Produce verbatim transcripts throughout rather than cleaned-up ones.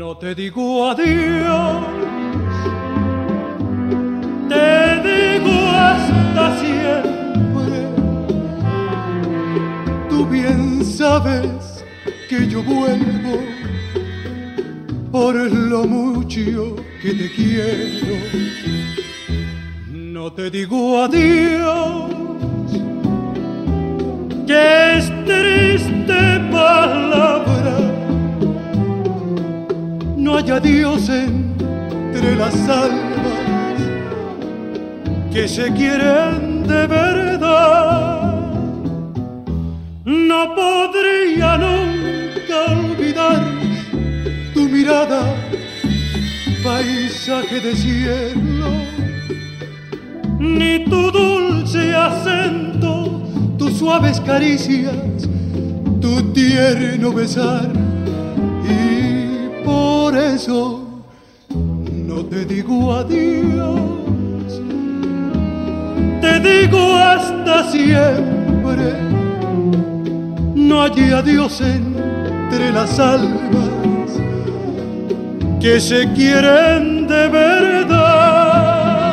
No te digo adiós, te digo hasta siempre. Tú bien sabes que yo vuelvo por lo mucho que te quiero. No te digo adiós, que es triste palabra. No hay adiós entre las almas que se quieren de verdad. No podría nunca olvidar tu mirada, paisaje de cielo, ni tu dulce acento, tus suaves caricias, tu tierno besar. Y por eso no te digo adiós, te digo hasta siempre. No hay adiós entre las almas que se quieren de verdad.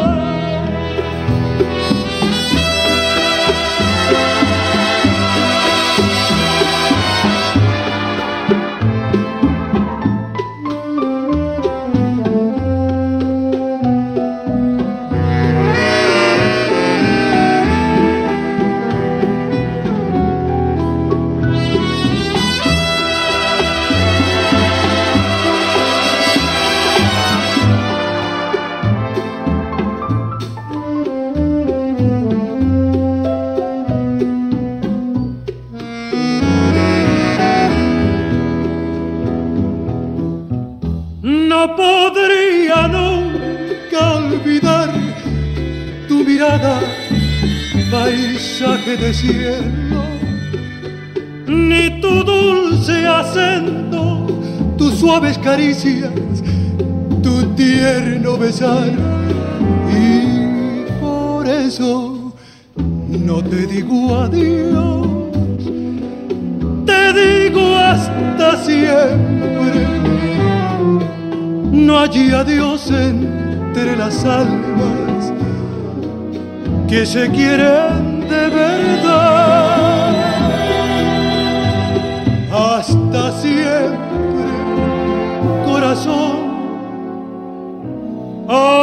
No podría nunca olvidar tu mirada, paisaje de cielo, ni tu dulce acento, tus suaves caricias, tu tierno besar. Y por eso no te digo adiós, te digo hasta siempre. No hay adiós entre las almas que se quieren de verdad. Hasta siempre, corazón.